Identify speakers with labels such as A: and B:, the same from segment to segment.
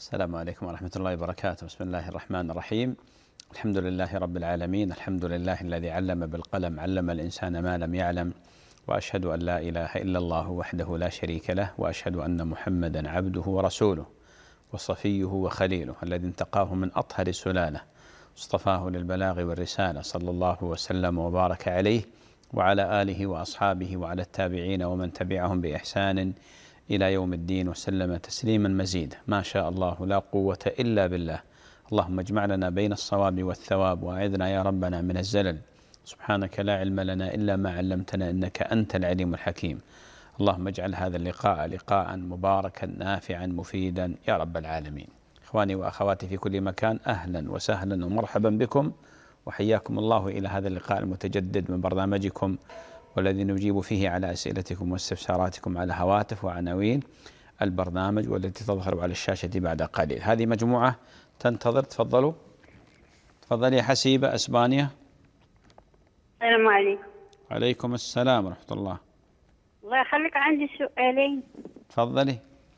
A: السلام عليكم ورحمة الله وبركاته. بسم الله الرحمن الرحيم. الحمد لله رب العالمين. الحمد لله الذي علم بالقلم، علم الإنسان ما لم يعلم، وأشهد أن لا إله إلا الله وحده لا شريك له، وأشهد أن محمدا عبده ورسوله وصفيه وخليله الذي انتقاه من أطهر السلالة، اصطفاه للبلاغ والرسالة، صلى الله وسلم وبارك عليه وعلى آله وأصحابه وعلى التابعين ومن تبعهم بإحسان إلى يوم الدين، وسلم تسليما مزيدا. ما شاء الله لا قوة إلا بالله. اللهم اجمع لنا بين الصواب والثواب، وأعذنا يا ربنا من الزلل. سبحانك لا علم لنا إلا ما علمتنا، إنك أنت العليم الحكيم. اللهم اجعل هذا اللقاء لقاء مباركا نافعا مفيدا يا رب العالمين. إخواني وأخواتي في كل مكان، أهلا وسهلا ومرحبا بكم، وحياكم الله إلى هذا اللقاء المتجدد من برنامجكم، والذي نجيب فيه على أسئلتكم واستفساراتكم على هواتف وعناوين البرنامج، والتي تظهر على الشاشة بعد قليل. هذه مجموعة تنتظر. تفضلوا. تفضلي يا حسيبة، أسبانيا.
B: السلام عليكم.
A: عليكم السلام ورحمة الله.
B: الله يخليك، عندي سؤالين.
A: تفضلي.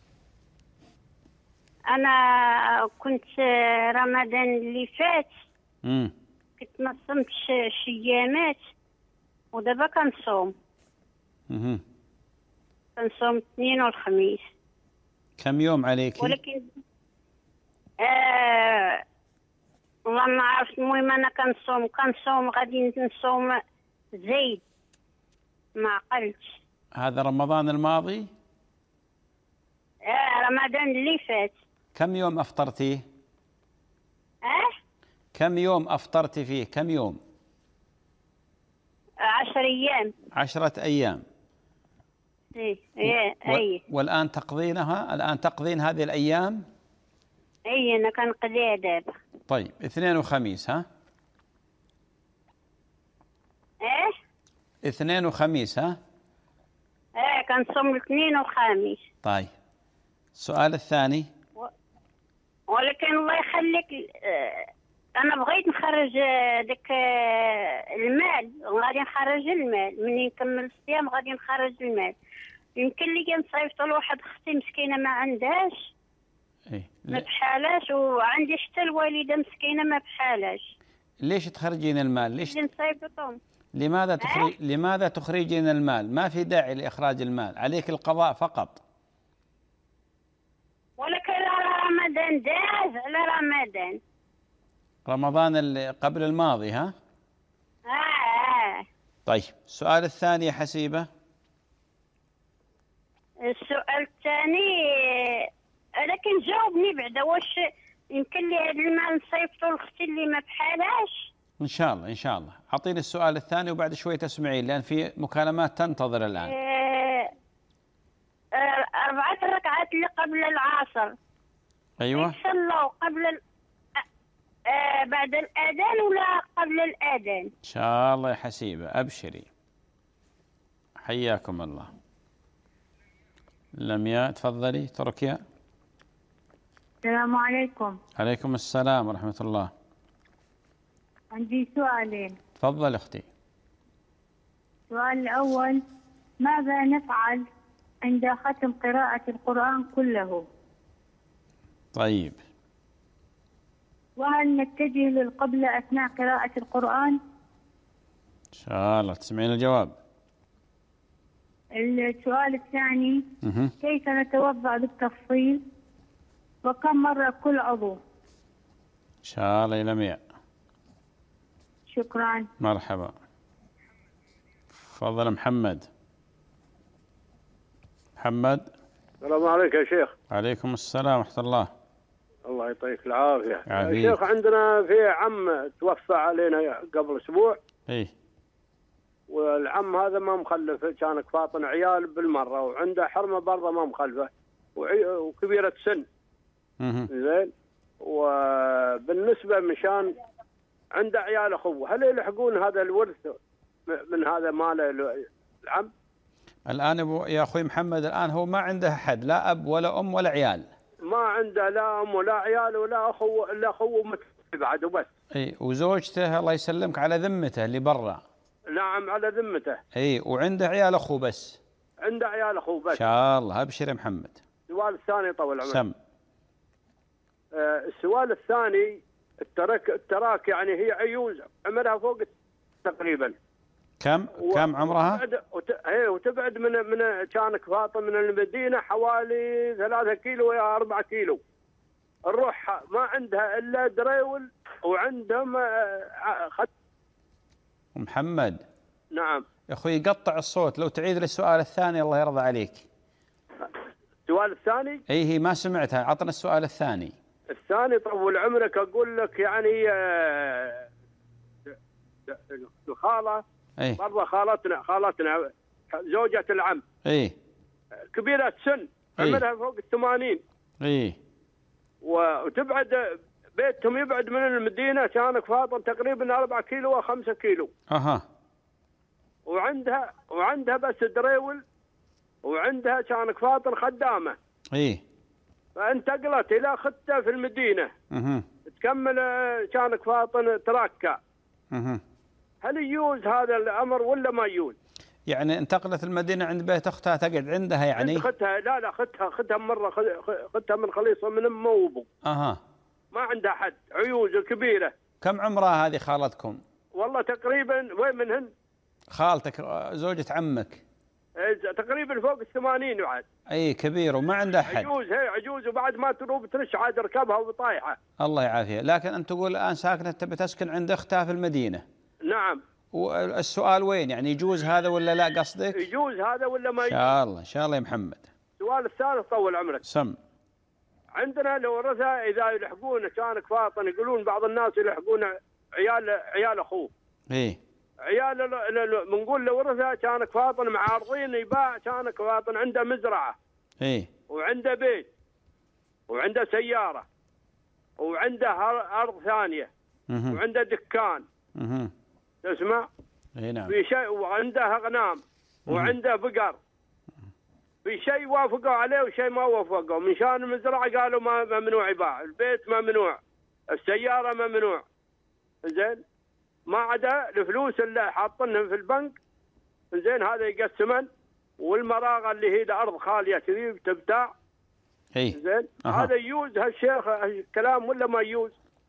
B: أنا كنت رمضان اللي فات كنت نصمت شيامات، ودابا كنصوم. كنصوم الاثنين والخميس.
A: كم يوم عليك؟
B: ولكن والله ما عرفت. المهم أنا كنصوم غادي نصوم زيد، ما عقلتش.
A: هذا رمضان الماضي؟
B: رمضان اللي فات.
A: كم يوم أفطرتيه؟ كم يوم أفطرت فيه؟ كم يوم؟
B: 10 أيام.
A: 10 أيام.
B: إيه.
A: والآن تقضينها؟ الآن تقضين هذه الأيام؟
B: إيه، أنا كنقضيها دابا.
A: طيب، اثنين وخميس، ها؟ اثنين وخميس، ها؟
B: كنصوم الاثنين والخميس.
A: طيب، السؤال الثاني.
B: ولكن الله يخليك، أنا بغيت نخرج داك المال، غادي نخرج المال منين نكمل الصيام، غادي نخرج المال. يمكن لي نصيفطو لواحد اختي مسكينه ما عندهاش، ما بحالاش، وعندي حتى الوالده مسكينه ما بحالاش.
A: ليش تخرجين المال؟ ليش
B: نصيفطهم؟
A: لماذا تخرجين المال؟ ما في داعي لإخراج المال، عليك القضاء فقط.
B: ولكن رمضان داز على
A: رمضان اللي قبل الماضي، ها؟ طيب، السؤال الثاني يا حسيبة.
B: السؤال الثاني، لكن جاوبني بعدا، واش يمكن لي هذا المال نصيفطو لاختي اللي ما بحالهاش؟
A: إن شاء الله إن شاء الله. أعطيني السؤال الثاني وبعد شوي تسمعين، لأن في مكالمات تنتظر الآن.
B: 4 ركعات اللي قبل العصر.
A: أيوة.
B: يصلوا قبل بعد الأذان ولا قبل الأذان؟
A: إن شاء الله يا حسيبة، أبشري، حياكم الله. لمياء، تفضلي. تركيا.
C: السلام عليكم.
A: عليكم السلام ورحمة الله.
C: عندي سؤالين.
A: تفضل أختي.
C: السؤال الأول، ماذا نفعل عند ختم قراءة القرآن كله؟
A: طيب.
C: وهل نتجه للقبلة أثناء قراءة القرآن؟
A: إن شاء الله تسمعين الجواب.
C: السؤال الثاني، كيف نتوضأ بالتفصيل وكم مرة كل عضو؟
A: إن شاء الله يا لمياء.
C: شكرا.
A: مرحبا. تفضل محمد. محمد.
D: السلام عليكم يا شيخ.
A: عليكم السلام ورحمة الله.
D: الله يعطيك العافية.
A: يا
D: شيخ، عندنا في عم توفى علينا قبل أسبوع.
A: إيه.
D: والعم هذا ما مخلف، كان فاطن عيال بالمرة، وعنده حرمة برضه ما مخلفة، وكبيرة سن. زين. وبالنسبة مشان عنده عيال أخوه، هل يلحقون هذا الورث من هذا ماله العم؟
A: الآن يا أخوي محمد، الآن هو ما عنده أحد، لا أب ولا أم ولا عيال.
D: ما عنده لا أم ولا عيال ولا أخو، إلا أخوه متوفي بعد وبس.
A: اي، وزوجته الله يسلمك على ذمته اللي برا.
D: نعم، على ذمته.
A: اي، وعنده عيال أخوه بس.
D: عنده عيال أخوه بس.
A: إن شاء الله. أبشر يا محمد.
D: السؤال الثاني طول عمرك.
A: سم.
D: السؤال الثاني، التراك يعني هي عيوز عمرها فوق تقريبا.
A: كم عمرها؟
D: وتبعد من كانك فاطمه من المدينه حوالي 3 كيلو يا 4 كيلو. نروح ما عندها الا دريول وعندهم
A: محمد.
D: نعم
A: يا اخوي يقطع الصوت، لو تعيد لي السؤال الثاني الله يرضى عليك.
D: السؤال الثاني؟
A: هي ما سمعتها، عطنا السؤال الثاني.
D: الثاني طول عمرك اقول لك يعني الخاله برضه خالتنا زوجة العم كبيرة السن عمرها فوق 80. وتبعد بيتهم يبعد من المدينة كانك فاطم تقريبا 4 كيلو و5 كيلو. وعندها بس دريول، وعندها كانك فاطم خدامة. فانتقلت إلى ختة في المدينة. تكمل كانك فاطم تراكة. هل يجوز هذا الأمر ولا ما يجوز؟
A: يعني انتقلت المدينة عند بيت أختها تقعد عندها يعني؟
D: عند ختها. لا ختها مرة، ختها من خليصة من أم وأبو. ما عندها حد، عيوز كبيرة.
A: كم عمرها هذه خالتكم؟
D: والله تقريبا وين منهن؟
A: خالتك زوجة عمك؟
D: تقريبا فوق 80 بعد.
A: كبير وما عندها حد.
D: عجوز، هي عجوز، وبعد ما تروب ترش عاد ركبها وطايحة.
A: الله يعافيها. لكن أنت تقول الآن ساكنة تبي تسكن عند أختها في المدينة.
D: نعم.
A: والسؤال وين يعني، يجوز هذا ولا لا قصدك؟
D: يجوز هذا ولا ما يجوز؟
A: إن شاء الله يا محمد.
D: السؤال الثالث طول عمرك.
A: سم.
D: عندنا الورثة إذا يلحقون كانك فاطن، يقولون بعض الناس يلحقون عيال أخوه. عيال بنقول الورثة كانك فاطن معارضين يباع كانك فاطن عنده مزرعة. وعنده بيت وعنده سيارة وعنده أرض ثانية. وعنده دكان. تسمع؟
A: نعم.
D: في شيء وعنده أغنام وعنده بقر. في شيء وافقوا عليه وشيء ما وافقوا. من شان المزرعة قالوا ما ممنوع يباع، البيت ممنوع، السيارة ممنوع. زين ما عدا الفلوس اللي حاطينهم في البنك. زين هذا يقسمن، والمراغة اللي هي الأرض خالية كذي تبتاع. زين هذا يجوز هالشيخ الكلام ولا ما يجوز؟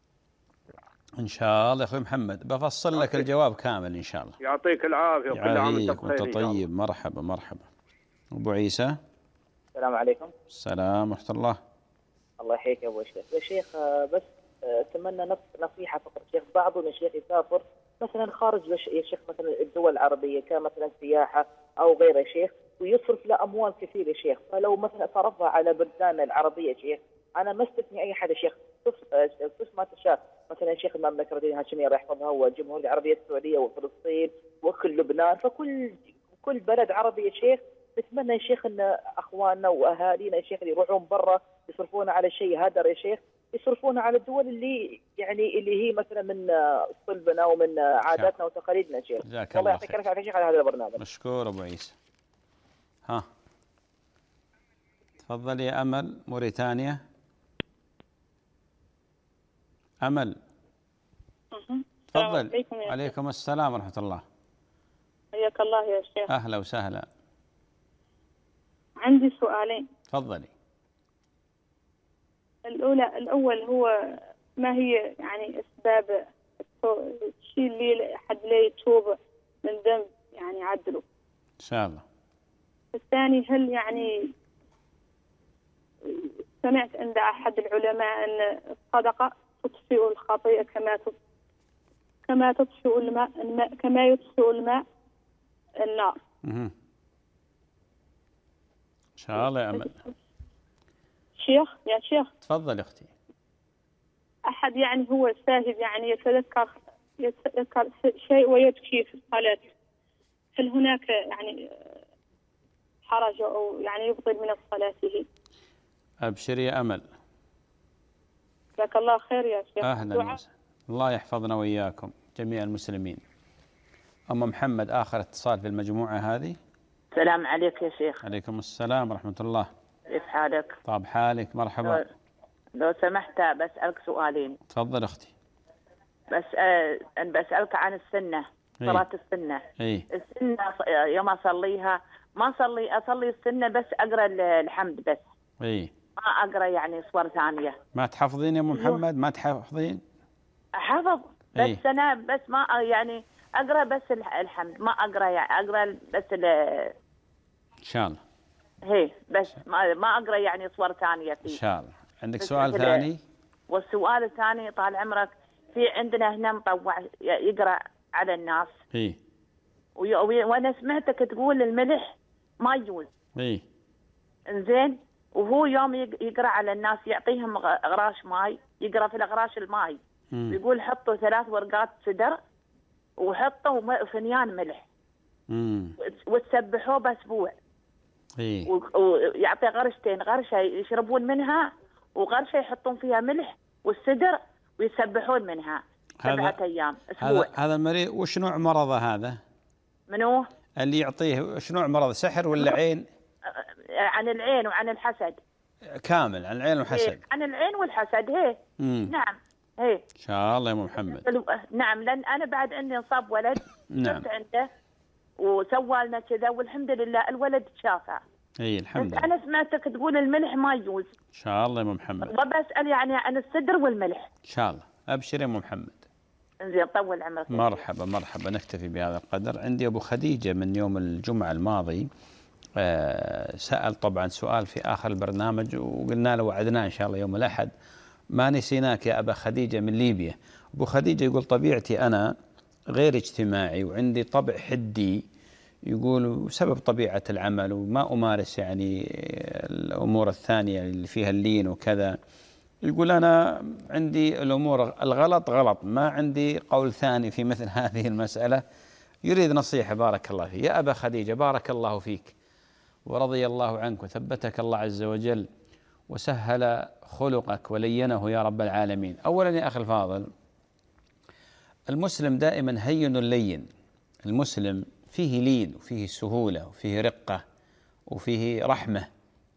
A: إن شاء الله يا أخوي محمد بفصل لك الجواب كامل إن شاء الله.
D: يعطيك العافية وكل عام وأنت
A: بخير. وأنت طيب. مرحبا. أبو عيسى.
E: السلام عليكم.
A: السلام ورحمة الله.
E: الله يحييك يا أبو الشيخ. يا شيخ بس أتمنى نصيحة فقط شيخ. بعضنا شيخ يسافر مثلا خارج يا شيخ مثلا الدول العربية كمثلا سياحة أو غيره يا شيخ، ويصرف له أموال كثيرة يا شيخ. فلو مثلا صرفها على بلدان العربية يا شيخ، أنا ما استثني أي حد يا شيخ، صف ما تشاء. مثلا شيخ المملكة العربية الهاشمية الله يحفظها، والجمهورية العربية السعودية وفلسطين وكل لبنان، فكل بلد عربي يا شيخ نتمنى يا شيخ ان اخواننا واهالينا يا شيخ اللي يروحون برا يصرفون على شيء هدر يا شيخ، يصرفون على الدول اللي يعني اللي هي مثلا من صلبنا ومن عاداتنا وتقاليدنا يا شيخ. الله يعطيك العافيه يا شيخ على هذا البرنامج.
A: مشكور ابو عيسى. تفضل يا امل موريتانيا. امل تفضل. عليكم السلام ورحمه الله.
F: حياك الله يا شيخ.
A: اهلا وسهلا.
F: عندي سؤالين.
A: تفضلي.
F: الأول هو ما هي يعني أسباب الشيء اللي حد لا يتوب من ذنب يعني عدله
A: إن شاء الله. الثاني
F: هل يعني سمعت عند أحد العلماء أن الصدقة تطفئ الخطيئة كما تطفئ الماء كما يطفئ الماء النار.
A: إن شاء الله يا أمل.
F: يا شيخ
A: تفضل أختي.
F: أحد يعني هو ساهب يعني يتذكر شيء ويبكي في الصلاة، هل هناك يعني حرج أو يعني يبطل من صلاته؟
A: أبشر يا أمل.
F: جزاك الله خير يا شيخ.
A: أهلا وسهلا. الله يحفظنا وإياكم جميع المسلمين. أم محمد آخر اتصال في المجموعة هذه.
E: السلام عليك يا شيخ.
A: عليكم السلام ورحمة الله.
E: كيف حالك؟
A: طاب حالك. مرحبا.
E: لو سمحت بسألك سؤالين.
A: تفضل أختي.
E: أنا بسألك عن السنة. صلاة السنة. السنة يوم أصليها ما أصلي السنة بس أقرأ الحمد بس. ما أقرأ يعني صور ثانية.
A: ما تحفظين يا أم محمد؟ ما تحفظين؟
E: حفظ بس
A: إيه؟
E: أنا بس ما يعني أقرأ بس الحمد، ما أقرأ يعني أقرأ بس
A: إن شاء الله.
E: هي بس ما أقرأ يعني صور ثانية فيه.
A: إن شاء الله. عندك
E: بس
A: سؤال ثاني؟
E: والسؤال الثاني طال عمرك، في عندنا هنا مطوع يقرأ على الناس.
A: إيه.
E: وأنا سمعتك تقول الملح ما يجوز.
A: إيه.
E: إنزين، وهو يوم يقرأ على الناس يعطيهم غراش ماي، يقرأ في الغراش الماي يقول حطوا 3 ورقات سدر وحطوا فنيان ملح وتسبحوه بأسبوع.
A: إيه.
E: ويعطي غرشتين، غرشة يشربون منها وغرشة يحطون فيها ملح والسدر ويسبحون منها 7 أيام أسبوع.
A: هذا المريض وش نوع مرضه هذا؟
E: منو؟
A: اللي يعطيه وش نوع مرض؟ سحر ولا عين؟
E: عن العين وعن الحسد.
A: كامل عن العين والحسد.
E: إيه، عن العين والحسد. هي نعم. هي
A: إن شاء الله يا أم محمد.
E: نعم، لأن أنا بعد أني انصاب ولد
A: نعم
E: عنده وسوى لنا كذا والحمد لله الولد شافع.
A: اي الحمد لله.
E: أنا سمعتك تقول الملح ما يجوز.
A: ان شاء الله يا ام محمد.
E: وبسأل يعني عن السدر والملح.
A: ان شاء الله. ابشر يا ام محمد.
E: انزين طول عمرك.
A: مرحبا مرحبا. نكتفي بهذا القدر. عندي ابو خديجه من يوم الجمعه الماضي سأل طبعا سؤال في آخر البرنامج وقلنا له وعدناه إن شاء الله يوم الأحد. ما نسيناك يا أبا خديجة من ليبيا. أبو خديجة يقول طبيعتي أنا غير اجتماعي وعندي طبع حدي، يقول بسبب طبيعة العمل وما أمارس يعني الأمور الثانية اللي فيها اللين وكذا. يقول أنا عندي الأمور الغلط غلط، ما عندي قول ثاني في مثل هذه المسألة. يريد نصيحة. بارك الله فيك يا أبا خديجة. بارك الله فيك ورضي الله عنك وثبتك الله عز وجل وسهل خلقك ولينه يا رب العالمين. أولا يا أخي الفاضل، المسلم دائما هين لين. المسلم فيه لين وفيه سهولة وفيه رقة وفيه رحمة،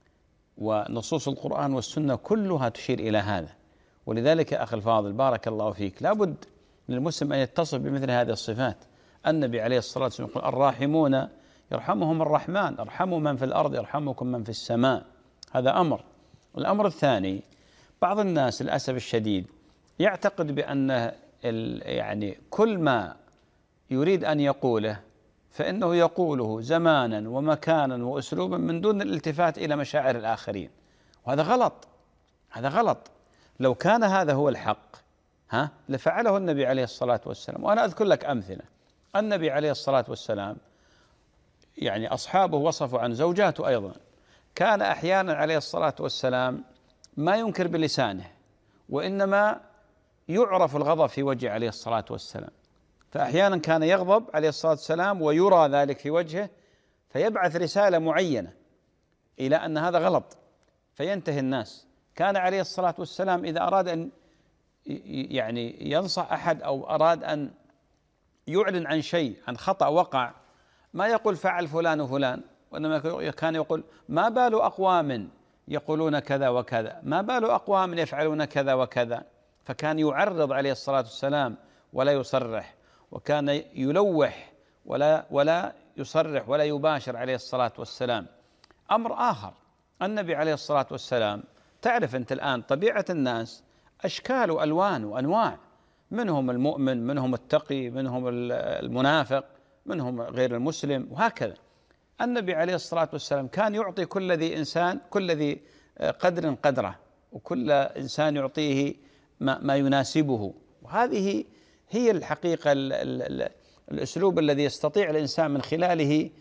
A: ونصوص القرآن والسنة كلها تشير إلى هذا. ولذلك يا أخي الفاضل بارك الله فيك لابد للمسلم أن يتصف بمثل هذه الصفات. النبي عليه الصلاة والسلام يقول الراحمون يرحمهم الرحمن، ارحموا من في الأرض يرحمكم من في السماء. هذا أمر. الأمر الثاني، بعض الناس للأسف الشديد يعتقد بأن يعني كل ما يريد أن يقوله فإنه يقوله زمانا ومكانا وأسلوبا من دون الالتفات إلى مشاعر الآخرين، وهذا غلط. هذا غلط. لو كان هذا هو الحق لفعله النبي عليه الصلاة والسلام. وأنا أذكر لك أمثلة. النبي عليه الصلاة والسلام يعني أصحابه وصفوا عن زوجاته أيضا، كان أحيانا عليه الصلاة والسلام ما ينكر بلسانه، وإنما يعرف الغضب في وجهه عليه الصلاة والسلام. فأحيانا كان يغضب عليه الصلاة والسلام ويرى ذلك في وجهه، فيبعث رسالة معينة إلى أن هذا غلط فينتهي الناس. كان عليه الصلاة والسلام إذا أراد أن يعني ينصح أحد أو أراد أن يعلن عن شيء، عن خطأ وقع، ما يقول فعل فلان وفلان، وإنما كان يقول ما بال أقوام يقولون كذا وكذا، ما بال أقوام يفعلون كذا وكذا. فكان يعرض عليه الصلاة والسلام ولا يصرح، وكان يلوح ولا يصرح ولا يباشر عليه الصلاة والسلام. أمر آخر، النبي عليه الصلاة والسلام تعرف أنت الآن طبيعة الناس أشكال وألوان وأنواع، منهم المؤمن، منهم التقي، منهم المنافق، منهم غير المسلم، وهكذا. النبي عليه الصلاة والسلام كان يعطي كل ذي إنسان كل ذي قدر قدره، وكل إنسان يعطيه ما يناسبه. وهذه هي الحقيقة الأسلوب الذي يستطيع الإنسان من خلاله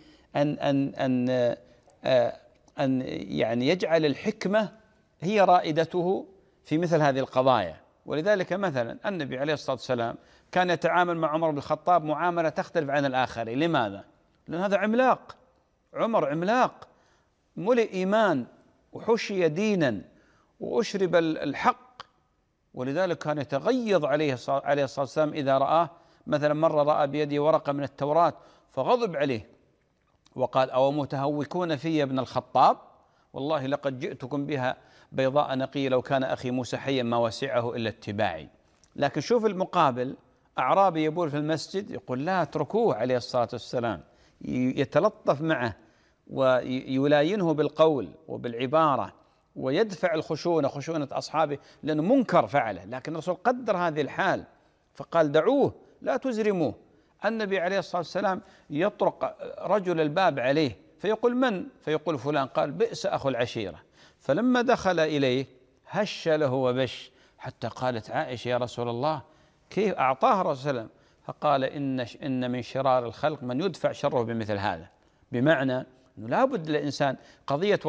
A: أن يعني يجعل الحكمة هي رائدته في مثل هذه القضايا. ولذلك مثلا النبي عليه الصلاة والسلام كان يتعامل مع عمر بن الخطاب معاملة تختلف عن الآخرين. لماذا؟ لأن هذا عملاق. عمر عملاق ملئ إيمان وحشي دينا وأشرب الحق، ولذلك كان يتغيظ عليه الصلاة والسلام إذا رآه. مثلا مرة رأى بيده ورقة من التوراة فغضب عليه وقال أو متهوكون في يا ابن الخطاب، والله لقد جئتكم بها بيضاء نقية، لو كان أخي موسى حيا ما وسعه إلا اتباعي. لكن شوف المقابل، أعرابي يبول في المسجد يقول لا اتركوه عليه الصلاة والسلام، يتلطف معه ويلاينه بالقول وبالعبارة ويدفع خشونة أصحابه لأنه منكر فعله، لكن الرسول قدر هذه الحال فقال دعوه لا تزرموه. النبي عليه الصلاة والسلام يطرق رجل الباب عليه فيقول من؟ فيقول فلان، قال بئس أخو العشيرة. فلما دخل إليه هش له وبش، حتى قالت عائشة يا رسول الله كيف أعطاه الرسول صلى الله عليه وسلم؟ فقال إن من شرار الخلق من يدفع شره بمثل هذا. بمعنى أنه لا بد للإنسان قضية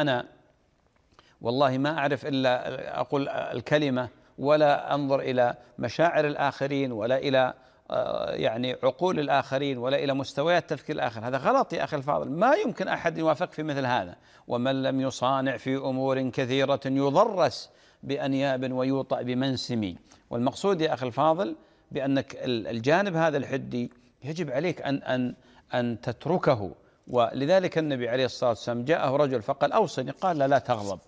A: والله ما أعرف إلا أقول الكلمة ولا أنظر إلى مشاعر الآخرين ولا إلى يعني عقول الآخرين ولا إلى مستويات تفكير الآخر، هذا غلط يا أخي الفاضل. ما يمكن أحد يوافق في مثل هذا. ومن لم يصانع في أمور كثيرة يضرس بأنياب ويوطأ بمنسم. والمقصود يا أخي الفاضل بأنك الجانب هذا الحدي يجب عليك أن تتركه. ولذلك النبي عليه الصلاة والسلام جاءه رجل فقال أوصني، قال لا تغضب.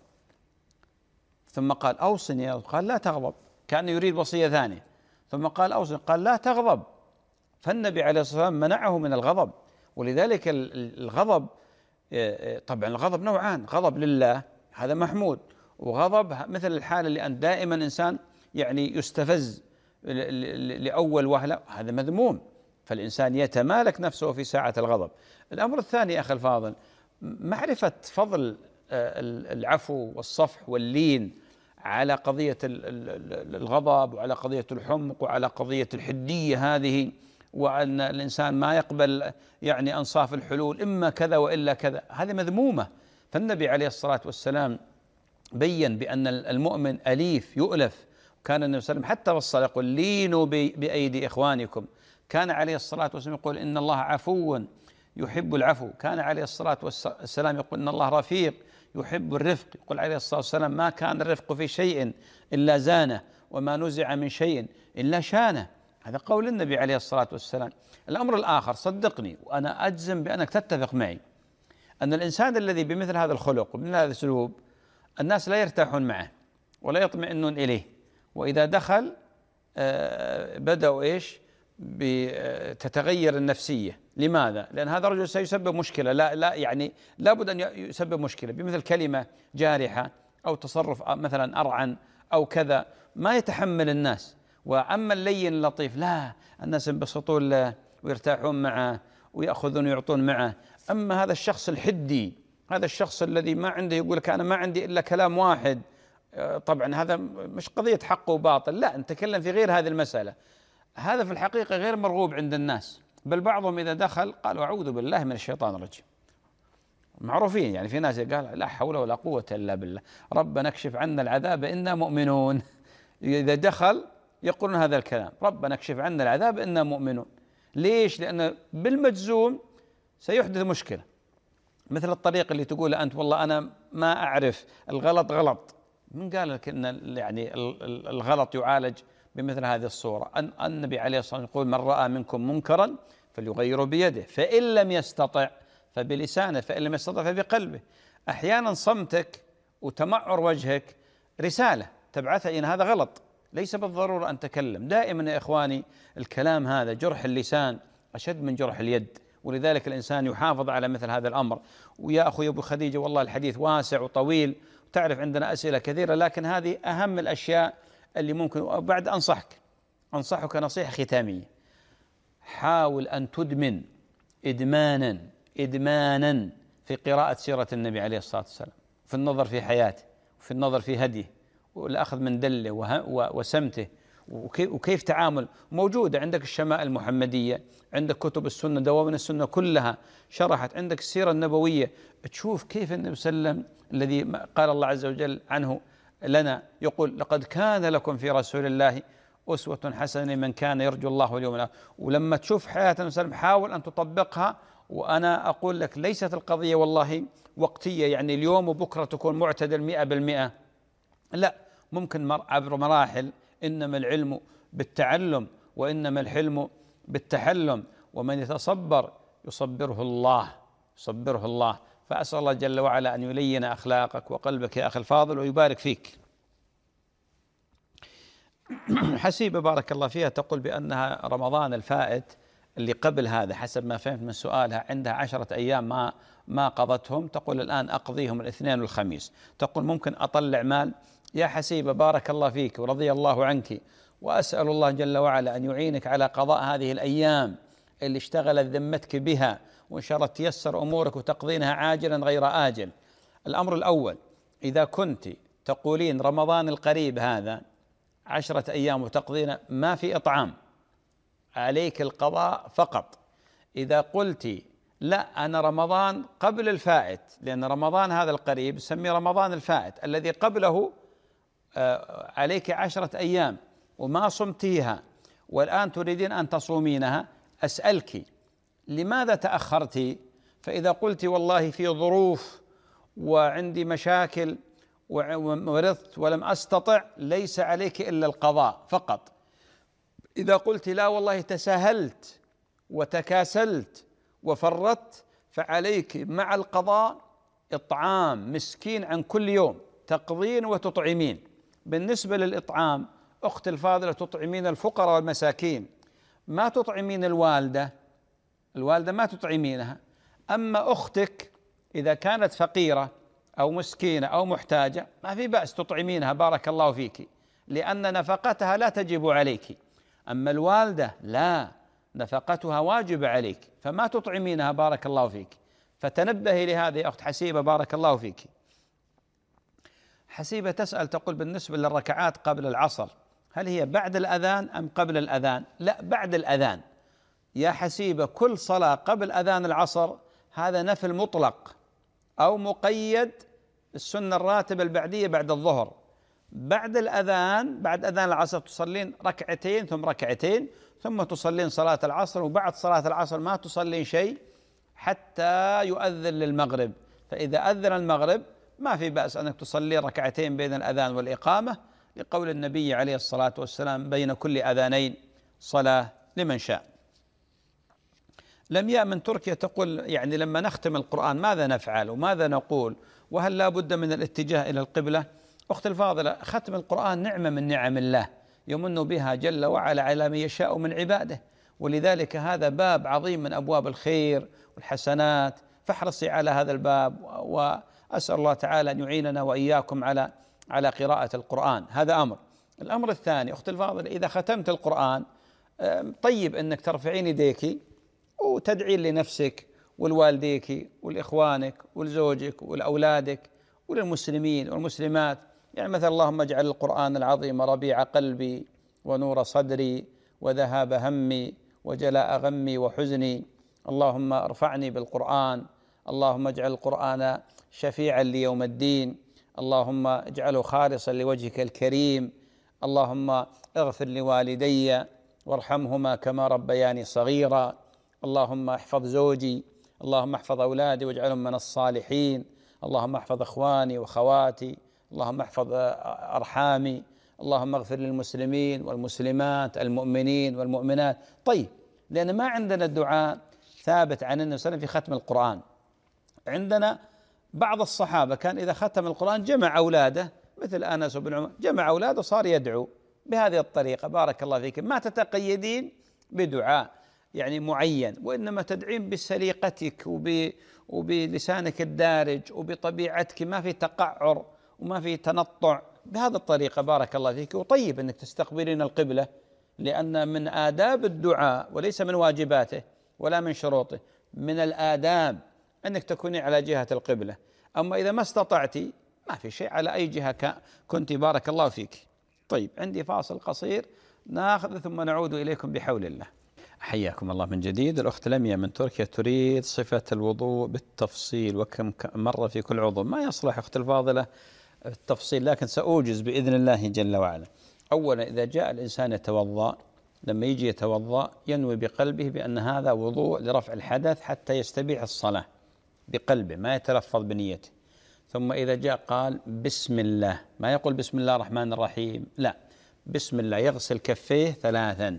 A: ثم قال أوصني، قال لا تغضب، كان يريد وصية ثانية. ثم قال أوصني، قال لا تغضب. فالنبي عليه الصلاة والسلام منعه من الغضب. ولذلك الغضب، طبعا الغضب نوعان، غضب لله هذا محمود، وغضب مثل الحالة اللي أن دائما إنسان يعني يستفز لأول وهلة، هذا مذموم. فالإنسان يتمالك نفسه في ساعة الغضب. الأمر الثاني أخي الفاضل معرفة فضل العفو والصفح واللين على قضية الغضب وعلى قضية الحمق وعلى قضية الحدية هذه، وأن الإنسان ما يقبل يعني أنصاف الحلول إما كذا وإلا كذا، هذه مذمومة. فالنبي عليه الصلاة والسلام بين بأن المؤمن أليف يؤلف. كان النبي صلى الله عليه وسلم حتى والصلاة يقول لينوا بأيدي إخوانكم. كان عليه الصلاة والسلام يقول إن الله عفو يحب العفو. كان عليه الصلاة والسلام يقول إن الله رفيق يحب الرفق. يقول عليه الصلاة والسلام ما كان الرفق في شيء إلا زانه، وما نزع من شيء إلا شانه. هذا قول النبي عليه الصلاة والسلام. الأمر الآخر صدقني وأنا أجزم بأنك تتفق معي أن الإنسان الذي بمثل هذا الخلق وبمثل هذا الأسلوب الناس لا يرتاحون معه ولا يطمئنون إليه، وإذا دخل بدأوا تتغير النفسية. لماذا؟ لأن هذا الرجل سيسبب مشكلة، لا يعني لابد أن يسبب مشكلة بمثل كلمة جارحة أو تصرف مثلا أرعن أو كذا، ما يتحمل الناس. وأما اللين اللطيف لا، الناس ينبسطون له ويرتاحون معه ويأخذون ويعطون معه. أما هذا الشخص الحدي، هذا الشخص الذي ما عنده، يقول لك أنا ما عندي إلا كلام واحد، طبعا هذا مش قضية حق وباطل، لا، نتكلم في غير هذه المسألة. هذا في الحقيقة غير مرغوب عند الناس، بل بعضهم إذا دخل قالوا أعوذ بالله من الشيطان الرجيم. معروفين يعني، في ناس قال لا حول ولا قوة إلا بالله، ربنا اكشف عنا العذاب إنا مؤمنون. إذا دخل يقولون هذا الكلام، ربنا اكشف عنا العذاب إنا مؤمنون. ليش؟ لأن بالمجزوم سيحدث مشكلة. مثل الطريقة اللي تقول أنت والله أنا ما أعرف الغلط غلط. من قال لك أن يعني الغلط يعالج بمثل هذه الصورة؟ النبي عليه الصلاة والسلام يقول من رأى منكم منكرا فليغيره بيده، فإن لم يستطع فبلسانه، فإن لم يستطع فبقلبه. أحيانا صمتك وتمعر وجهك رسالة تبعثها إن هذا غلط، ليس بالضرورة أن تكلم. دائما يا إخواني الكلام هذا جرح اللسان أشد من جرح اليد، ولذلك الإنسان يحافظ على مثل هذا الأمر. ويا أخوي أبو خديجة والله الحديث واسع وطويل، وتعرف عندنا أسئلة كثيرة، لكن هذه أهم الأشياء اللي ممكن. وبعد أنصحك نصيحة ختامية، حاول أن تدمن إدمانا في قراءة سيرة النبي عليه الصلاة والسلام، في النظر في حياته وفي النظر في هديه والأخذ من دله وسمته وكيف تعامل. موجودة عندك الشمائل المحمدية، عندك كتب السنة، دواوين السنة كلها شرحت، عندك السيرة النبوية، تشوف كيف النبي صلى الله عليه وسلم الذي قال الله عز وجل عنه لنا، يقول لقد كان لكم في رسول الله أسوة حسنة من كان يرجو الله واليوم الآخر. ولما تشوف حياة النبي صلى الله عليه وسلم حاول أن تطبقها. وأنا أقول لك ليست القضية والله وقتية، يعني اليوم وبكرة تكون معتدل 100%، لا، ممكن عبر مراحل. إنما العلم بالتعلم وإنما الحلم بالتحلم، ومن يتصبر يصبره الله. فأسأل الله جل وعلا أن يلين أخلاقك وقلبك يا أخي الفاضل ويبارك فيك. حسيبة بارك الله فيها تقول بأنها رمضان الفائت اللي قبل هذا حسب ما فهمت من سؤالها عندها 10 أيام ما قضتهم، تقول الآن أقضيهم الاثنين والخميس. تقول ممكن أطلع مال؟ يا حسيبة بارك الله فيك ورضي الله عنك، وأسأل الله جل وعلا أن يعينك على قضاء هذه الأيام اللي اشتغلت ذمتك بها، وإن شاء الله تيسر أمورك وتقضينها عاجلا غير آجل. الأمر الأول، إذا كنت تقولين رمضان القريب هذا 10 أيام وتقضين ما في إطعام، عليك القضاء فقط. إذا قلت لا أنا رمضان قبل الفائت، لأن رمضان هذا القريب سمي رمضان الفائت الذي قبله عليك 10 أيام وما صمتيها والآن تريدين أن تصومينها، أسألك لماذا تأخرتي؟ فإذا قلت والله في ظروف وعندي مشاكل ومرضت ولم أستطع، ليس عليك إلا القضاء فقط. إذا قلت لا والله تساهلت وتكاسلت وفرطت، فعليك مع القضاء إطعام مسكين عن كل يوم، تقضين وتطعمين. بالنسبة للإطعام أخت الفاضلة، تطعمين الفقراء والمساكين، ما تطعمين الوالدة ما تطعمينها. أما أختك إذا كانت فقيرة أو مسكينة أو محتاجة ما في بأس تطعمينها بارك الله فيك، لأن نفقتها لا تجب عليك. أما الوالدة لا، نفقتها واجب عليك، فما تطعمينها بارك الله فيك. فتنبهي لهذه يا أخت حسيبة بارك الله فيك. حسيبة تسأل تقول بالنسبة للركعات قبل العصر هل هي بعد الأذان أم قبل الأذان؟ لا، بعد الأذان يا حسيبة. كل صلاة قبل أذان العصر هذا نفل مطلق أو مقيد، السنة الراتبة البعدية بعد الظهر. بعد الأذان، بعد أذان العصر تصلين ركعتين ثم ركعتين ثم تصلين صلاة العصر، وبعد صلاة العصر ما تصلين شيء حتى يؤذن للمغرب. فإذا أذن المغرب ما في بأس أنك تصلي ركعتين بين الأذان والإقامة، لقول النبي عليه الصلاة والسلام بين كل أذانين صلاة لمن شاء. لمياء من تركيا تقول يعني لما نختم القرآن ماذا نفعل وماذا نقول، وهل لا بد من الاتجاه إلى القبلة؟ أخت الفاضلة، ختم القرآن نعمة من نعم الله يمن بها جل وعلا على من يشاء من عباده، ولذلك هذا باب عظيم من أبواب الخير والحسنات، فاحرصي على هذا الباب، وأسأل الله تعالى أن يعيننا وإياكم على قراءة القرآن. هذا أمر. الأمر الثاني أخت الفاضلة، إذا ختمت القرآن طيب أنك ترفعين يديك وتدعين لنفسك ولوالديك ولإخوانك ولزوجك ولأولادك وللمسلمين والمسلمات، يعني مثلا اللهم اجعل القرآن العظيم ربيع قلبي ونور صدري وذهاب همي وجلاء غمي وحزني، اللهم ارفعني بالقرآن، اللهم اجعل القرآن شفيعا ليوم الدين، اللهم اجعله خالصا لوجهك الكريم، اللهم اغفر لوالدي وارحمهما كما ربياني صغيرا، اللهم احفظ زوجي، اللهم احفظ أولادي واجعلهم من الصالحين، اللهم احفظ إخواني وأخواتي، اللهم احفظ أرحامي، اللهم اغفر للمسلمين والمسلمات المؤمنين والمؤمنات. طيب، لأن ما عندنا الدعاء ثابت عن النبي صلى الله عليه وسلم في ختم القرآن. عندنا بعض الصحابة كان إذا ختم القرآن جمع أولاده، مثل أنس بن عمر جمع أولاده وصار يدعو بهذه الطريقة. بارك الله فيك. ما تتقيدين بدعاء يعني معين، وإنما تدعين بسليقتك وبلسانك الدارج وبطبيعتك، ما في تقعر وما في تنطع، بهذه الطريقة. بارك الله فيك. وطيب أنك تستقبلين القبلة، لأن من آداب الدعاء وليس من واجباته ولا من شروطه، من الآداب أنك تكوني على جهة القبلة. أما إذا ما استطعتي ما في شيء، على أي جهة كنت. بارك الله فيك. طيب، عندي فاصل قصير ناخذ ثم نعود إليكم بحول الله. حياكم الله من جديد. الأخت لمياء من تركيا تريد صفة الوضوء بالتفصيل وكم مرة في كل عضو. ما يصلح أخت الفاضلة التفصيل، لكن سأوجز بإذن الله جل وعلا. أولا، إذا جاء الإنسان يتوضأ، لما يجي يتوضأ ينوي بقلبه بأن هذا وضوء لرفع الحدث حتى يستبيح الصلاة بقلبه، ما يتلفظ بنيته. ثم إذا جاء قال بسم الله، ما يقول بسم الله الرحمن الرحيم، لا، بسم الله. يغسل كفيه 3،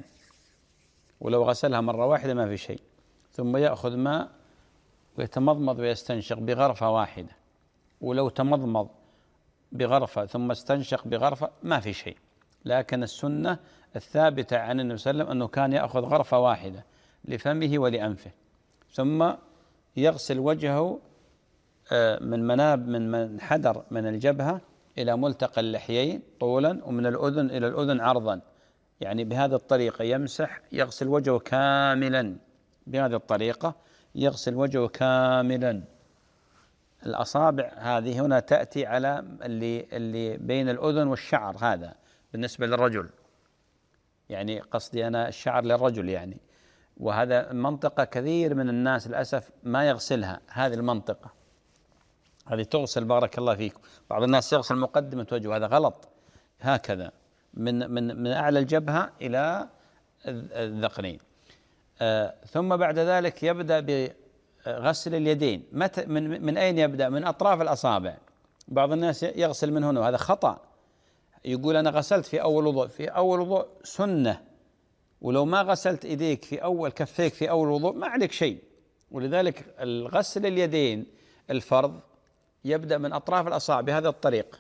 A: ولو غسلها مرة واحدة ما في شيء. ثم يأخذ ماء ويتمضمض ويستنشق بغرفة واحدة، ولو تمضمض بغرفة ثم استنشق بغرفة ما في شيء. لكن السنة الثابتة عن النبي صلى الله عليه وسلم أنه كان يأخذ غرفة واحدة، لفمه ولأنفه، ثم يغسل وجهه من مناب من منحدر من الجبهة إلى ملتقى اللحيين طولا، ومن الأذن إلى الأذن عرضا، يعني بهذه الطريقة يغسل وجهه كاملا، بهذه الطريقة يغسل وجهه كاملا. الأصابع هذه هنا تأتي على اللي بين الأذن والشعر، هذا بالنسبة للرجل، يعني قصدي أنا الشعر للرجل يعني، وهذا منطقة كثير من الناس للأسف ما يغسلها، هذه المنطقة هذه تغسل بارك الله فيكم. بعض الناس يغسل مقدمة وجهه، هذا غلط، هكذا من أعلى الجبهة إلى الذقنين. ثم بعد ذلك يبدأ بغسل اليدين. من أين يبدأ؟ من أطراف الأصابع. بعض الناس يغسل من هنا، وهذا خطأ. يقول أنا غسلت في أول وضوء. في أول وضوء سنة، ولو ما غسلت إيديك في أول كفيك في أول وضوء ما عليك شيء. ولذلك الغسل اليدين الفرض يبدأ من أطراف الأصابع بهذا الطريق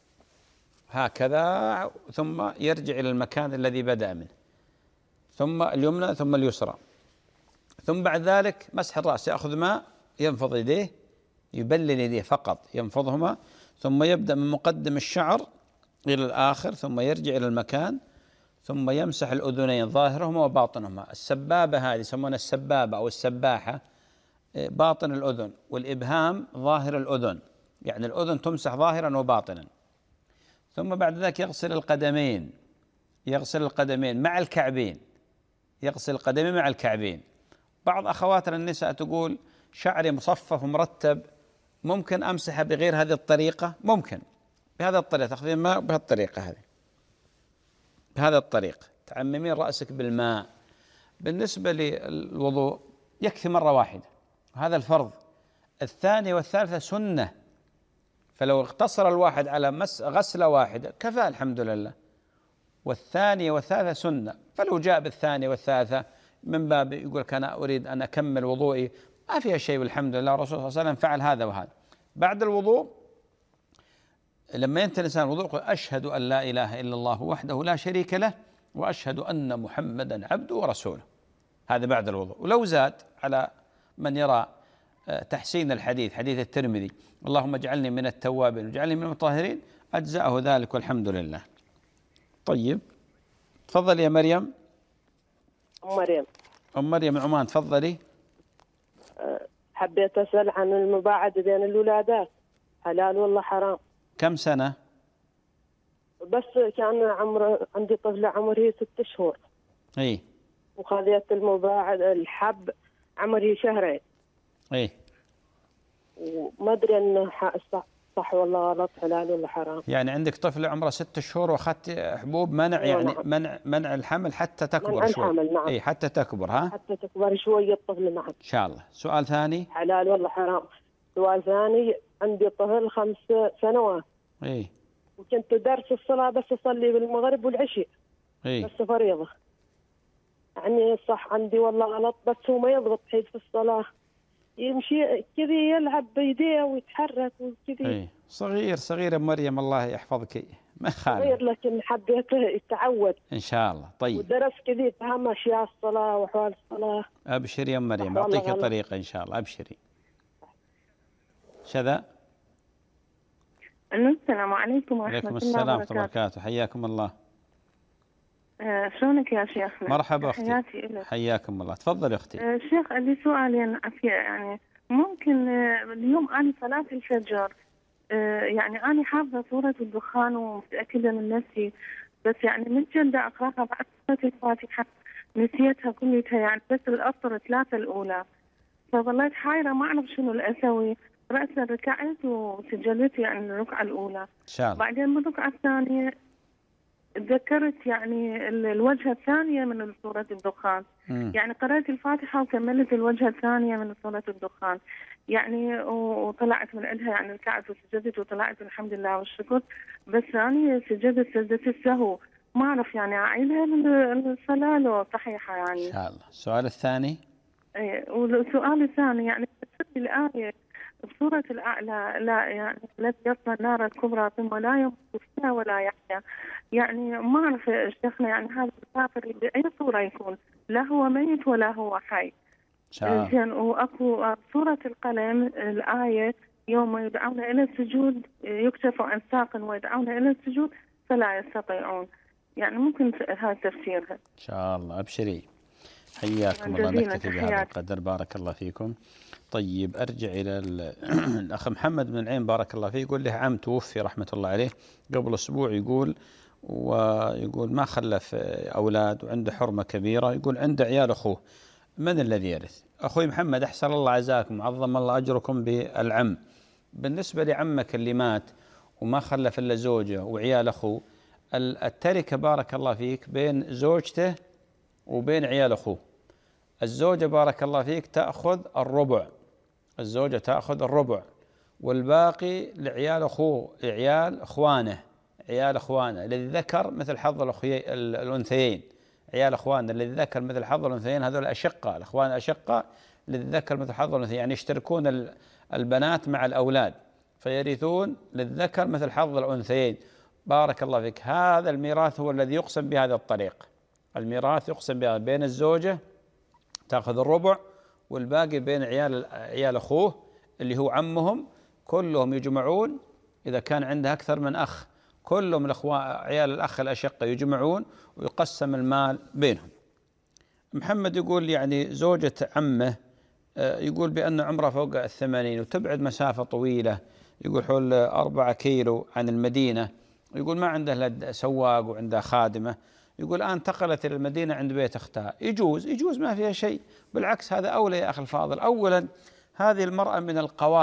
A: هكذا، ثم يرجع إلى المكان الذي بدأ منه، ثم اليمنى ثم اليسرى، ثم بعد ذلك مسح الرأس، يأخذ ماء ينفض يديه، يبلل يديه فقط ينفضهما، ثم يبدأ من مقدم الشعر إلى الآخر، ثم يرجع إلى المكان، ثم يمسح الأذنين ظاهرهما وباطنهما. السبابة هذه يسمونها السبابة أو السباحة، باطن الأذن، والإبهام ظاهر الأذن، يعني الأذن تمسح ظاهرا وباطنا. ثم بعد ذلك يغسل القدمين مع الكعبين، يغسل القدمين مع الكعبين. بعض أخواتنا النساء تقول شعري مصفف ومرتب، ممكن أمسحه بغير هذه الطريقة؟ ممكن بهذه الطريقة، تأخذين ماء بهذه الطريقة، بهذا الطريق تعممين رأسك بالماء. بالنسبة للوضوء يكفي مرة واحدة، وهذا الفرض. الثانية والثالثة سنة، فلو اقتصر الواحد على غسلة واحدة كفى الحمد لله، والثانية والثالثة سنة. فلو جاء بالثانية والثالثة من باب يقول أنا أريد أن أكمل وضوئي، ما فيها شيء والحمد لله. الرسول صلى الله عليه وسلم فعل هذا وهذا. بعد الوضوء لما ينتهي الإنسان الوضوء يقول أشهد أن لا إله إلا الله وحده لا شريك له وأشهد أن محمدا عبده ورسوله، هذا بعد الوضوء. ولو زاد على من يرى تحسين الحديث، حديث الترمذي اللهم اجعلني من التوابين واجعلني من المطهرين، أجزأه ذلك والحمد لله. طيب تفضل يا مريم. أم مريم من عمان، تفضلي.
G: حبيت أسأل عن المباعدة بين الولادات، حلال ولا حرام؟
A: كم سنة؟
G: بس كان عندي طفلة عمره 6 شهور.
A: اي.
G: وخذيت المباعد الحب عمره 2 شهر.
A: اي.
G: وما ادري انه صح ولا غلط، حلال ولا حرام.
A: يعني عندك طفلة عمرها 6 شهور واخذت حبوب منع، يعني نعم. منع الحمل حتى تكبر
G: منع
A: شوي.
G: الحمل، نعم.
A: اي حتى تكبر، ها؟
G: حتى تكبر شوية الطفل، نعم.
A: ان شاء الله. سؤال ثاني.
G: حلال ولا حرام؟ سؤال ثاني، عندي طفل 5 سنوات.
A: اي.
G: وكنت درس الصلاة بس أصلي بالمغرب والعشاء.
A: اي.
G: بس فريضة. يعني صح عندي ولا غلط؟ بس هو ما يضبط حيث في الصلاة، يمشي كذي يلعب بيديه ويتحرك وكذي.
A: اي صغير يا مريم، الله يحفظك، ما خالف.
G: صغير لكن حبيته يتعود
A: ان شاء الله. طيب.
G: ودرس كذي فهم اشياء الصلاة واحوال الصلاة.
A: ابشري يا مريم، اعطيك طريقة ان شاء الله، ابشري. شذا.
F: السلام عليكم ورحمة
A: عليكم
F: الله
A: السلام ورحمة الله
F: وبركاته.
A: وبركاته، حياكم الله.
F: شلونك يا شيخنا؟
A: مرحبا أختي،
F: تحياتي لك.
A: حياكم الله. تفضل أختي.
F: شيخ عندي سؤالين، يعني ممكن اليوم أنا صلاة الفجر يعني أنا حافظة سورة الدخان ومتأكدة من نفسي، بس يعني متجلدة أقرأها بعد سورة الفاتحة نسيتها كلها، يعني بس الأسطر 3 الأولى، فظليت حايرة ما أعرف شنو الأسوي. رأسا ركعت وسجلت يعني الركعة الأولى،
A: إن شاء الله.
F: بعدين بالركعة الثانية تذكرت يعني الوجهة الثانية من سورة الدخان. يعني قرأت الفاتحة وكملت الوجهة الثانية من سورة الدخان، يعني وطلعت من عندها، يعني ركعت وسجدت وطلعت الحمد لله والشكر، بس أنا سجدت سجدة السهو، ما أعرف يعني أعيدها الصلاة لو صحيحة يعني.
A: إن شاء الله. السؤال الثاني.
F: والسؤال الثاني يعني الآية بسورة الأعلى، لا يعني الذي يصلى النار الكبرى ثم لا يموت فيها ولا يحيا، يعني ما أعرف شيخنا يعني هذا
C: مسافر بأي صورة يكون، لا هو ميت ولا هو حي. زين، وأكو سورة القلم الآية يوم يدعون إلى السجود يكشف عن ساق ويدعون إلى السجود فلا يستطيعون. يعني ممكن هذا تفسيرها.
A: إن شاء الله. أبشري، حياكم الله. نكتفي بهذا القدر، بارك الله فيكم. طيب أرجع إلى الأخ محمد من العين، بارك الله فيه. يقول له عم توفي رحمة الله عليه قبل أسبوع، ويقول ما خلف أولاد وعنده حرمة كبيرة، يقول عنده عيال أخوه، من الذي يرث؟ أخوي محمد، أحسن الله عزاكم، عظم الله أجركم بالعم. بالنسبة لعمك اللي مات وما خلف إلا زوجة وعيال أخوه، التركة بارك الله فيك بين زوجته وبين عيال أخوه. الزوجة بارك الله فيك تأخذ الربع، الزوجة تأخذ الربع، والباقي لعيال أخوه، عيال أخوانه للذكر مثل حظ الأنثيين. عيال أخوانه للذكر مثل حظ الأنثيين، هذول الأشقة، الأخوان الأشقة للذكر مثل حظ الأنثيين، يعني يشتركون البنات مع الأولاد فيرثون للذكر مثل حظ الأنثيين. بارك الله فيك. هذا الميراث هو الذي يقسم بهذا الطريق. الميراث يقسم بهذا بين الزوجة تأخذ الربع، والباقي بين عيال أخوه اللي هو عمهم، كلهم يجمعون. إذا كان عنده أكثر من أخ كلهم عيال الأخ الأشقة يجمعون ويقسم المال بينهم. محمد يقول يعني زوجة عمه يقول بأن عمره فوق 80 وتبعد مسافة طويلة، يقول حول 4 كيلو عن المدينة، يقول ما عنده إلا سواق وعنده خادمة، يقول الآن انتقلت إلى المدينة عند بيت أختها. يجوز ما فيها شيء، بالعكس هذا أولى يا أخي الفاضل. أولا هذه المرأة من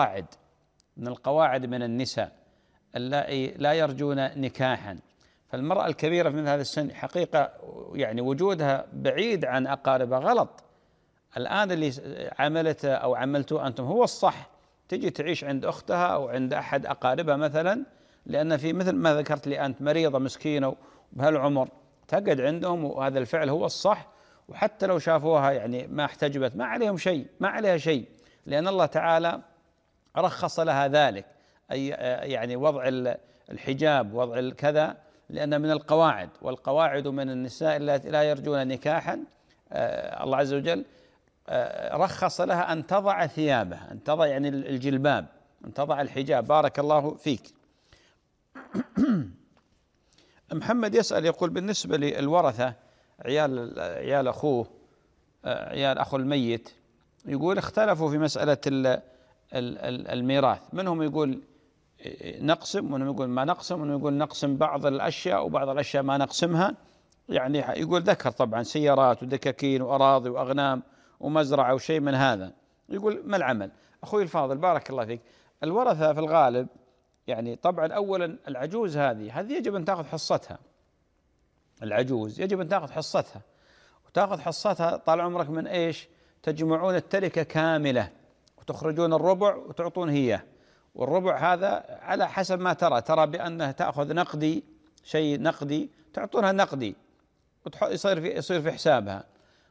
A: القواعد من النساء اللائي لا يرجون نكاحا، فالمرأة الكبيرة في مثل هذا السن حقيقة يعني وجودها بعيد عن أقاربها غلط. الآن اللي عملته أو عملتوه أنتم هو الصح، تجي تعيش عند أختها أو عند أحد أقاربها مثلا، لأن في مثل ما ذكرت لي أنت مريضة مسكينة بهالعمر تقعد عندهم، وهذا الفعل هو الصح. وحتى لو شافوها يعني ما احتجبت ما عليهم شيء، ما عليها شيء، لأن الله تعالى رخص لها ذلك، أي يعني وضع الحجاب، وضع الكذا، لأن من القواعد، والقواعد من النساء التي لا يرجون نكاحا. الله عز وجل رخص لها أن تضع ثيابها، أن تضع يعني الجلباب، أن تضع الحجاب. بارك الله فيك. محمد يسأل يقول بالنسبة للورثة عيال أخوه، عيال أخو الميت، يقول اختلفوا في مسألة الميراث، منهم يقول نقسم ومنهم يقول ما نقسم، ومنهم يقول نقسم بعض الأشياء وبعض الأشياء ما نقسمها. يعني يقول ذكر طبعا سيارات ودكاكين وأراضي وأغنام ومزرعة وشيء من هذا. يقول ما العمل؟ أخوي الفاضل بارك الله فيك، الورثة في الغالب يعني طبعا أولا العجوز هذه يجب أن تأخذ حصتها. العجوز يجب أن تأخذ حصتها، وتأخذ حصتها طال عمرك من إيش؟ تجمعون التركة كاملة وتخرجون الربع وتعطون هي، والربع هذا على حسب ما ترى بأنها تأخذ نقدي، شيء نقدي تعطونها نقدي يصير في حسابها،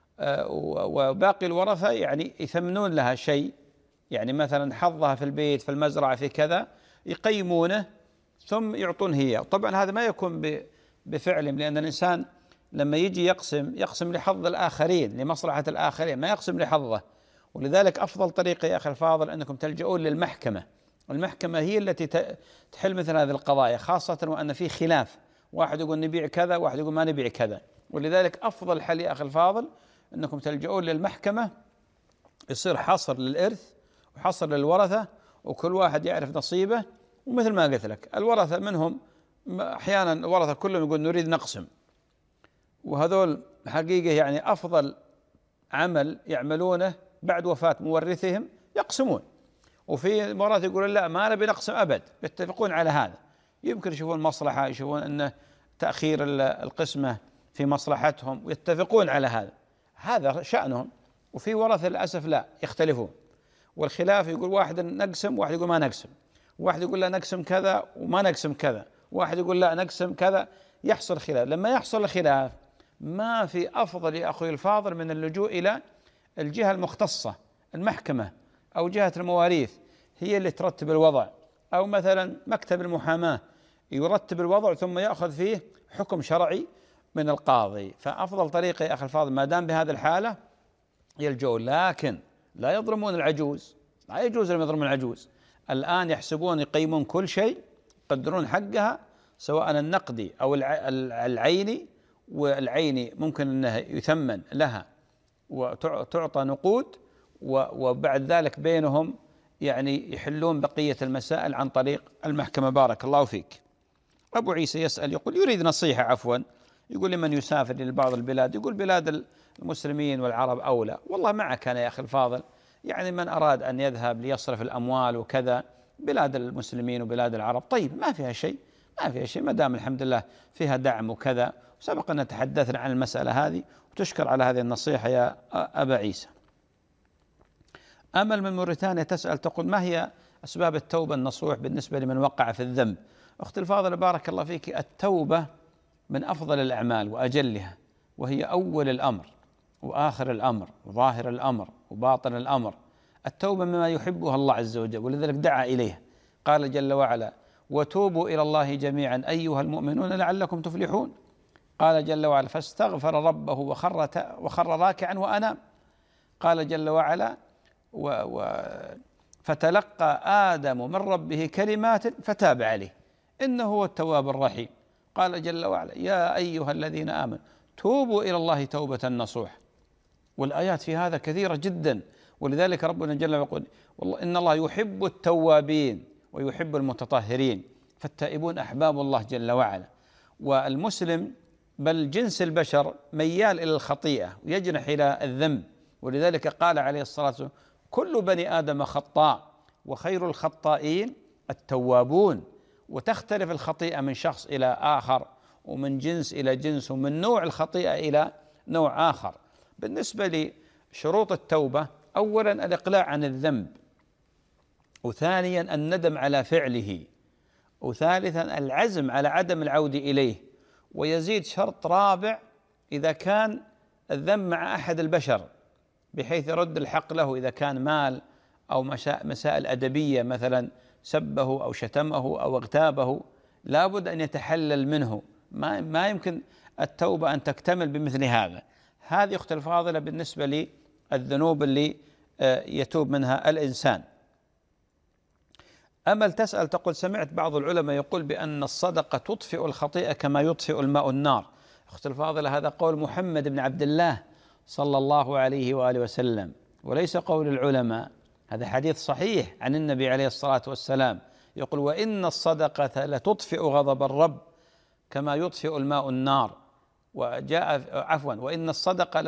A: وباقي الورثة يعني يثمنون لها شيء، يعني مثلا حظها في البيت في المزرعة في كذا يقيمونه ثم يعطون هي. طبعا هذا ما يكون بفعلهم، لأن الإنسان لما يجي يقسم لحظ الآخرين، لمصلحة الآخرين، ما يقسم لحظه. ولذلك أفضل طريقة يا أخي الفاضل أنكم تلجؤون للمحكمة. المحكمة هي التي تحل مثل هذه القضايا، خاصة وأن في خلاف، واحد يقول نبيع كذا، واحد يقول ما نبيع كذا. ولذلك أفضل حل يا أخي الفاضل أنكم تلجؤون للمحكمة، يصير حصر للإرث وحصر للورثة، وكل واحد يعرف نصيبه. ومثل ما قلت لك الورثة منهم أحيانا الورثة كلهم يقول نريد نقسم، وهذول حقيقة يعني أفضل عمل يعملونه بعد وفاة مورثهم يقسمون. وفي مرات يقولون لا ما نبي نقسم أبد، يتفقون على هذا، يمكن يشوفون مصلحة، يشوفون أن تأخير القسمة في مصلحتهم ويتفقون على هذا شأنهم. وفي ورثة للأسف لا، يختلفون، والخلاف يقول واحد نقسم، واحد يقول ما نقسم، واحد يقول لا نقسم كذا وما نقسم كذا، واحد يقول لا نقسم كذا. يحصل خلاف. لما يحصل الخلاف ما في أفضل يا أخوي الفاضل من اللجوء إلى الجهة المختصة، المحكمة أو جهة المواريث، هي اللي ترتب الوضع، أو مثلا مكتب المحاماة يرتب الوضع ثم يأخذ فيه حكم شرعي من القاضي. فأفضل طريقة يا أخي الفاضل ما دام بهذه الحالة يلجؤون، لكن لا يظلمون العجوز، لا يجوز لهم يظلمون العجوز. الآن يحسبون يقيمون كل شيء، يقدرون حقها سواء النقدي أو العيني، والعيني ممكن أنه يثمن لها وتعطى نقود، وبعد ذلك بينهم يعني يحلون بقية المسائل عن طريق المحكمة. بارك الله فيك. أبو عيسى يسأل يقول يريد نصيحة عفوا، يقول لمن يسافر إلى بعض البلاد، يقول بلاد المسلمين والعرب أولى. والله معك أنا يا أخي الفاضل، يعني من أراد أن يذهب ليصرف الأموال وكذا بلاد المسلمين وبلاد العرب طيب، ما فيها شيء، ما فيها شيء ما دام الحمد لله فيها دعم وكذا. سبق أن تحدثنا عن المسألة هذه، وتشكر على هذه النصيحة يا أبا عيسى. أمل من موريتانيا تسأل تقول ما هي أسباب التوبة النصوح بالنسبة لمن وقع في الذنب؟ أختي الفاضلة بارك الله فيك، التوبة من أفضل الأعمال وأجلها، وهي أول الأمر وآخر الأمر وظاهر الأمر وباطن الأمر. التوبة مما يحبها الله عز وجل، ولذلك دعا إليه، قال جل وعلا وتوبوا إلى الله جميعا أيها المؤمنون لعلكم تفلحون. قال جل وعلا فاستغفر ربه وخر راكعا وأنام. قال جل وعلا فتلقى آدم من ربه كلمات فتاب عليه إنه هو التواب الرحيم. قال جل وعلا يا أيها الذين آمنوا توبوا إلى الله توبة نصوح. والآيات في هذا كثيرة جدا، ولذلك ربنا جل وعلا يقول والله إن الله يحب التوابين ويحب المتطهرين، فالتائبون أحباب الله جل وعلا. والمسلم بل جنس البشر ميال إلى الخطيئة ويجنح إلى الذنب، ولذلك قال عليه الصلاة والسلام كل بني آدم خطاء وخير الخطائين التوابون. وتختلف الخطيئة من شخص إلى آخر، ومن جنس إلى جنس، ومن نوع الخطيئة إلى نوع آخر. بالنسبة لشروط التوبة، أولا الإقلاع عن الذنب، وثانيا الندم على فعله، وثالثا العزم على عدم العودة إليه. ويزيد شرط رابع إذا كان الذنب مع أحد البشر بحيث يرد الحق له، إذا كان مال أو مسائل أدبية مثلا سبه أو شتمه أو اغتابه لابد أن يتحلل منه، ما يمكن التوبة أن تكتمل بمثل هذا. هذه أختي الفاضلة بالنسبة للذنوب اللي يتوب منها الإنسان. أمل تسأل تقول سمعت بعض العلماء يقول بأن الصدقة تطفئ الخطيئة كما يطفئ الماء النار. أختي الفاضلة هذا قول محمد بن عبد الله صلى الله عليه وآله وسلم، وليس قول العلماء. هذا حديث صحيح عن النبي عليه الصلاة والسلام يقول وإن الصدقة لتطفئ غضب الرب كما يطفئ الماء النار. وإن الصدقة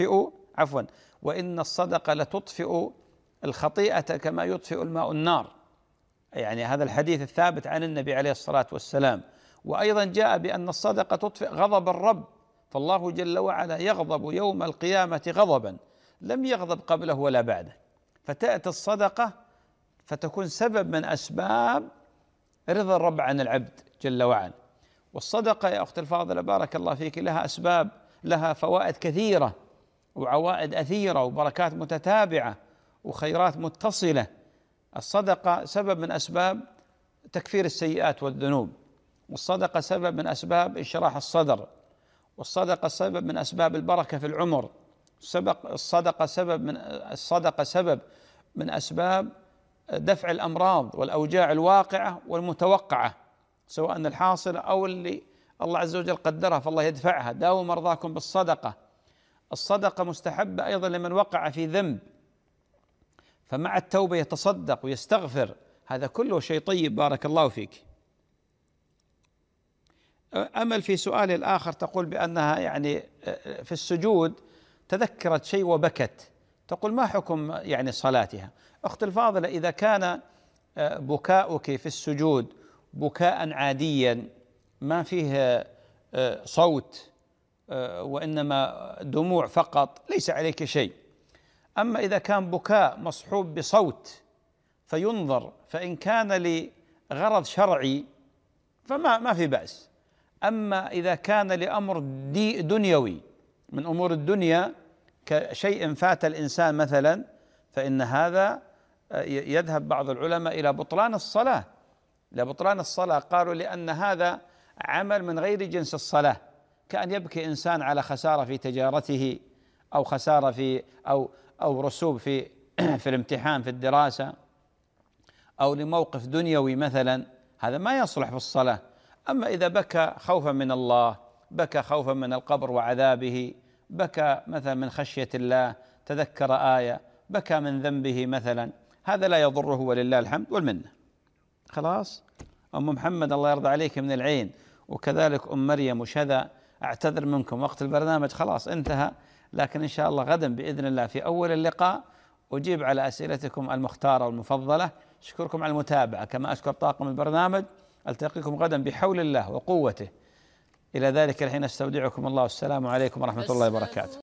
A: لتطفئ الخطيئة كما يطفئ الماء النار، يعني هذا الحديث الثابت عن النبي عليه الصلاة والسلام. وأيضا جاء بأن الصدقة تطفئ غضب الرب، فالله جل وعلا يغضب يوم القيامة غضبا لم يغضب قبله ولا بعده، فتأتي الصدقة فتكون سبب من أسباب رضا الرب عن العبد جل وعلا. والصدقة يا أختي الفاضلة بارك الله فيك لها أسباب، لها فوائد كثيرة وعوائد أثيرة وبركات متتابعة وخيرات متصلة. الصدقة سبب من أسباب تكفير السيئات والذنوب، والصدقة سبب من أسباب انشراح الصدر، والصدقة سبب من أسباب البركة في العمر، الصدقة سبب من أسباب دفع الأمراض والأوجاع الواقعة والمتوقعة سواء الحاصلة أو اللي الله عز وجل قدرها فالله يدفعها. داووا مرضاكم بالصدقة. الصدقة مستحبة أيضا لمن وقع في ذنب، فمع التوبة يتصدق ويستغفر، هذا كله شيء طيب بارك الله فيك. أمل في سؤالي الآخر تقول بأنها يعني في السجود تذكرت شيء وبكت، تقول ما حكم يعني صلاتها؟ أخت الفاضلة إذا كان بكاؤك في السجود بكاء عاديا ما فيه صوت وإنما دموع فقط ليس عليك شيء. أما إذا كان بكاء مصحوب بصوت فينظر، فإن كان لغرض شرعي فما في بأس. أما إذا كان لأمر دنيوي من أمور الدنيا كشيء فات الإنسان مثلا، فإن هذا يذهب بعض العلماء إلى بطلان الصلاة، قالوا لأن هذا عمل من غير جنس الصلاة، كأن يبكي إنسان على خسارة في تجارته، أو خسارة في أو رسوب في في الامتحان في الدراسة، أو لموقف دنيوي مثلا، هذا ما يصلح في الصلاة. أما إذا بكى خوفا من الله، بكى خوفا من القبر وعذابه، بكى مثلا من خشية الله، تذكر آية، بكى من ذنبه مثلا، هذا لا يضره ولله الحمد والمنة. خلاص. أم محمد الله يرضى عليك من العين، وكذلك أم مريم وشذا، أعتذر منكم وقت البرنامج خلاص انتهى، لكن إن شاء الله غدا بإذن الله في أول اللقاء أجيب على أسئلتكم المختارة والمفضلة. أشكركم على المتابعة، كما أشكر طاقم البرنامج. ألتقيكم غدا بحول الله وقوته. إلى ذلك الحين أستودعكم الله، والسلام عليكم ورحمة الله وبركاته.